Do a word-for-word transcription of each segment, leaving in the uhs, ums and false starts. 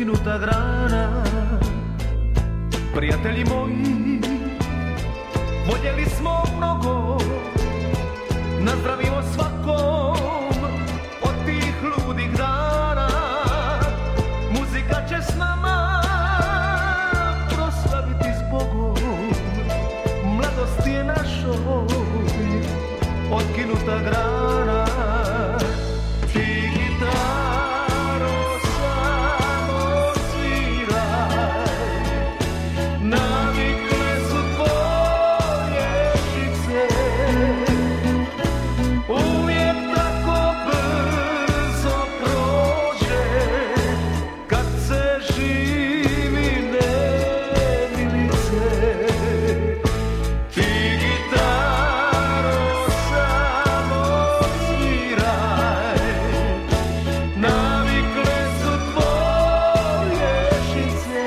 otkinuta grana. Prijatelji moji, voljeli smo mnogo, nazdravimo svakom od tih ludih dana. Muzika će s nama proslaviti s Bogom, mladost je našoj otkinuta grana. Ti gitaro samo sviraj, navikle su tvoje žice, uvijek tako brzo prođe kad se živi nemilice. Ti gitaro samo sviraj, navikle su tvoje žice,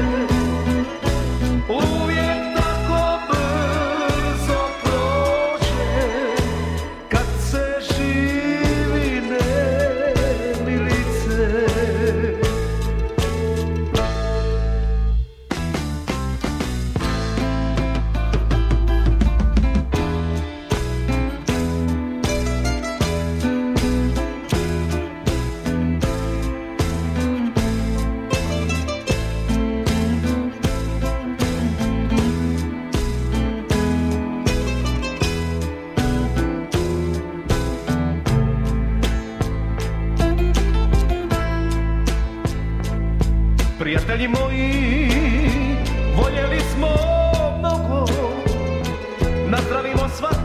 uvijek tako brzo prođe kad se živi nemilice. Prijatelji moji, voljeli smo mnogo, nazdravimo svakom